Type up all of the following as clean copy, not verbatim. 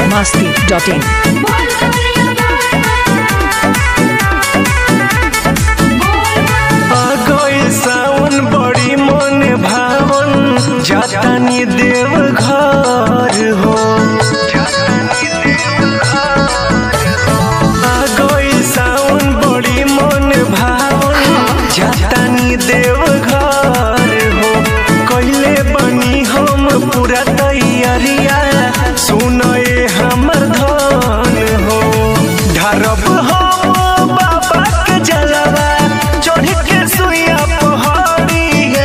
biharmasti.in सावन बड़ी मन भावन जातानी देव घर हो सावन बड़ी मन भावन जातानी देव घर हो कइले बनी हम पूरा तैयारिया सुनए हमर धन हो ढरब हम बाबा के जलवा चढ़ के सुइया पहाड़िया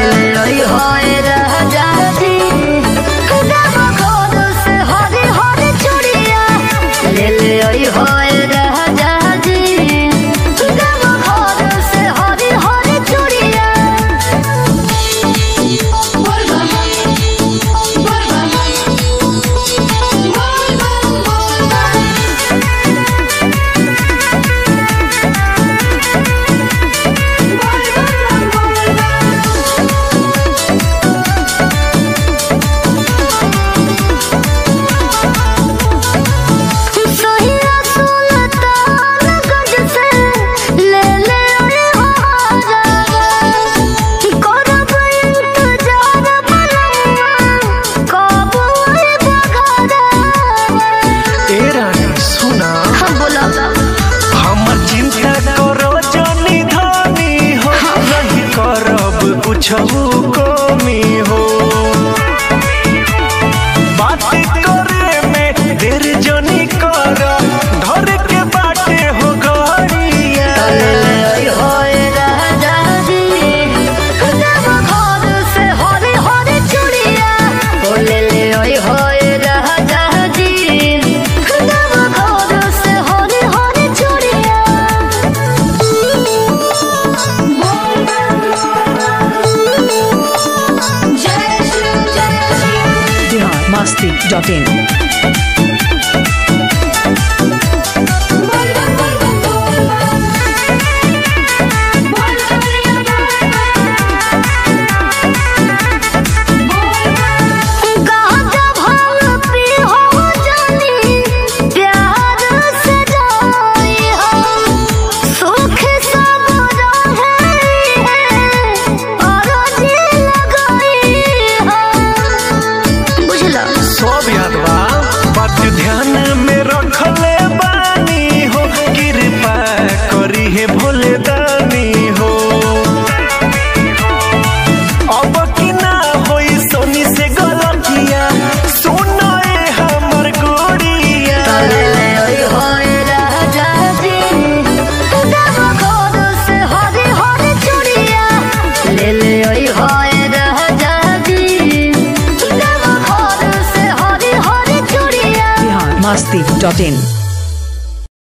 कमी हो बात करे में देर जनी कर धर के बाटे हो गड़िया biharmasti.in ध्यान में रखले बानी हो कृपा करी है भोले दानी हो अब की ना होई सोनी से गलतिया सुनाए हमर गोड़िया biharmasti.in